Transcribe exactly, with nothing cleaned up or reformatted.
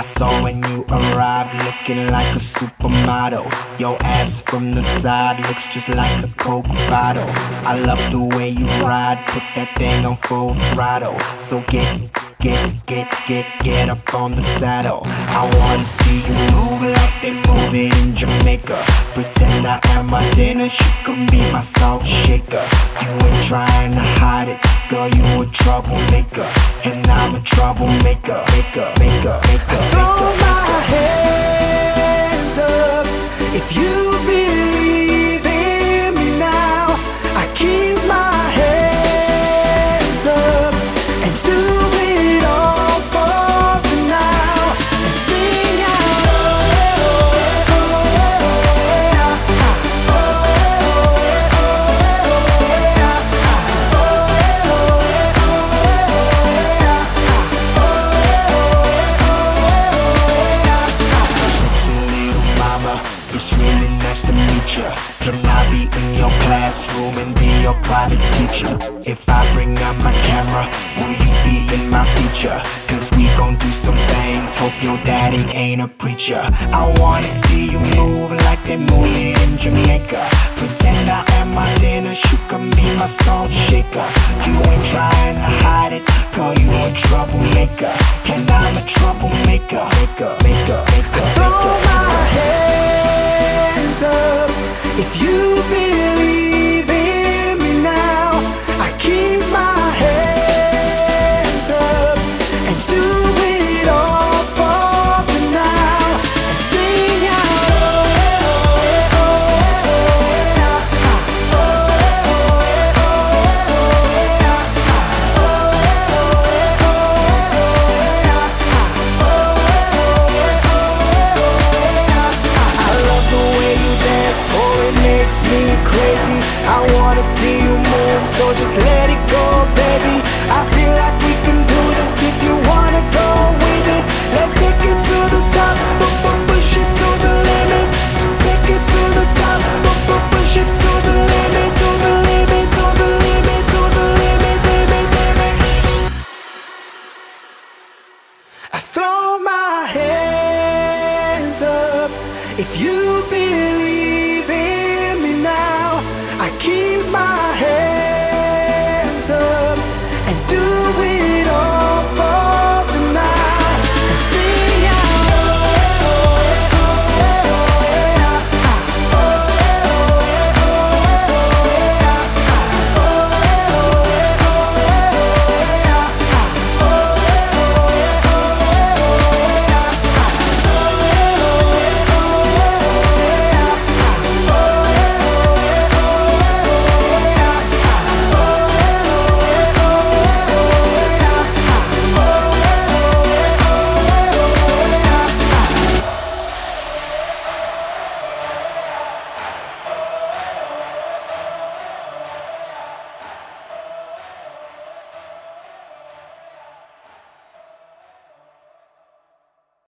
I saw when you arrived, looking like a supermodel. Your ass from the side looks just like a Coke bottle. I love the way you ride, put that thing on full throttle. So get, get, get, get, get up on the saddle. I wanna see you move like they move it in Jamaica. Pretend I am my dinner, you can be my salt shaker. You ain't trying to hide it, girl, you a troublemaker. And I'm a troublemaker, maker, maker, maker. I throw my hands up if you believe in me now. I keep my hands up and do it all for the now. And sing out, oh yeah, oh yeah, oh yeah, oh yeah, oh yeah, oh yeah, oh yeah, it's really nice to meet ya. Can I be in your classroom and be your private teacher? If I bring out my camera, will you be in my feature? Cause we gon' do some things, hope your daddy ain't a preacher. I wanna see you move like they move it in Jamaica. Pretend I am my dinner, you can be my salt shaker. You ain't trying to hide it, girl, you a troublemaker. And I'm a troublemaker, maker, maker, maker, I throw maker. my hands up if you believe in me now. I keep my hands up and do it all for the now. And sing out, oh yeah, oh yeah, oh yeah, oh yeah, oh yeah, oh yeah, oh yeah, oh yeah, I love the way you dance, oh it makes me crazy. I wanna see you move, so just let